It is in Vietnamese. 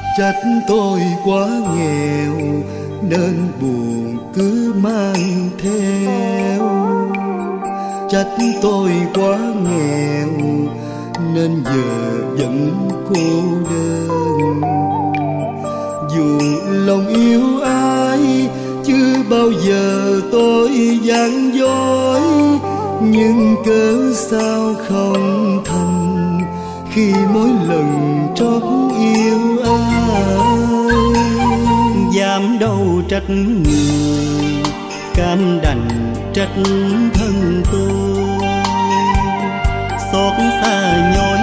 Trách tôi quá nghèo nên buồn cứ mang theo. Trách tôi quá nghèo nên giờ vẫn cô đơn. Dù lòng yêu ai chưa bao giờ tôi gian dối, nhưng cớ sao không thành khi mỗi lần trót yêu ai. Dám đâu trách người, cam đành trách thân tôi. Xót xa nhói